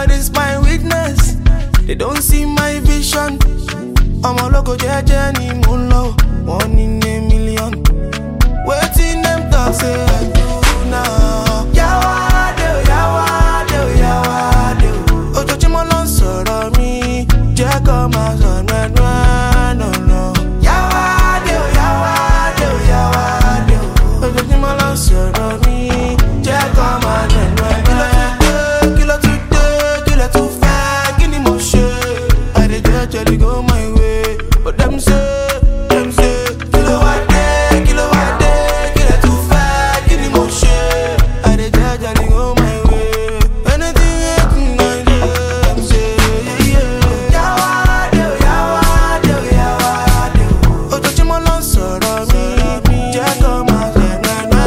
God is my witness. They don't see my vision. I'm a logo journey, moon low. 1 in a million. Waiting them talk, say I do now. Yawade, yawade, yawade. Ojo chimo lon sọ̀rọ̀ mi. Jẹ́ kó máa sọ no no. Yawade, yawade, yawade. Ojo chimo lon sọ̀rọ̀ mi. Jẹ́ kó máa no. Kilo today, kilo too far. Kini mo ṣe? I dey judge, go my way. But them say, kilo wa dey, kilo too far. Kini mo ṣe? I dey judge, go my way. Anything happen, I do. Them say, yawade, yawade, yawade. Ojo chimo lon sọ̀rọ̀ mi. Jẹ́ kó máa sọ no.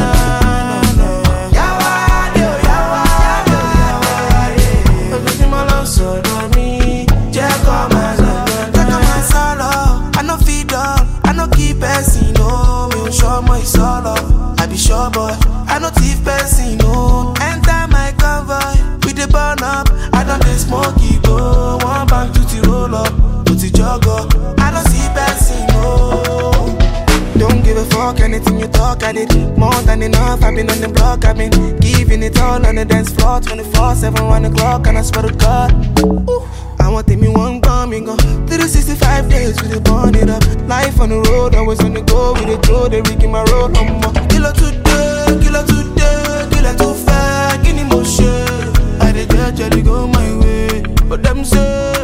Yawade, yawade, yawade. Ojo chimo lon sọ̀rọ̀ mi. Jẹ́ kó máa sọ no. I no feed up, I no keep person, no. Me o sure my solo, I be sure boy. I no thief person, no. Enter my convoy, we dey burn up. I don't dey smoke it, go. One bank to the roll up, put it jog up. I don't see person, no. Don't give a fuck, anything you talk, I did more than enough. I've been on the block, I've been giving it all on the dance floor. 24/7, 1 o'clock, and I swear to God. Ooh. I want me one coming go 365 days we dey burn it up. Life on the road, always on the go. We dey throw the rig in my road. Kilo today, kilo too far. Kini mo ṣe? I dey judge, go my way. But them say